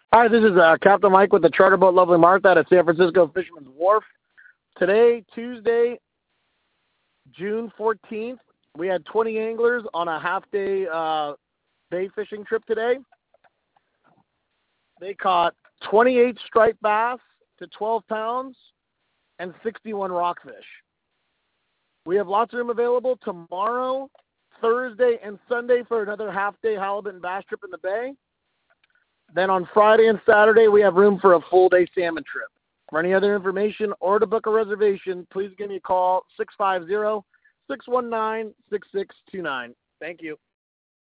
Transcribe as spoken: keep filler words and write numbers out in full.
Hi, this is uh, Captain Mike with the Charter Boat Lovely Martha at San Francisco Fisherman's Wharf. Today, Tuesday, June fourteenth, we had twenty anglers on a half-day uh, bay fishing trip today. They caught twenty-eight striped bass to twelve pounds and sixty-one rockfish. We have lots of room available tomorrow, Thursday, and Sunday for another half-day halibut and bass trip in the bay. Then on Friday and Saturday, we have room for a full-day salmon trip. For any other information or to book a reservation, please give me a call, six five zero, six one nine, six six two nine. Thank you.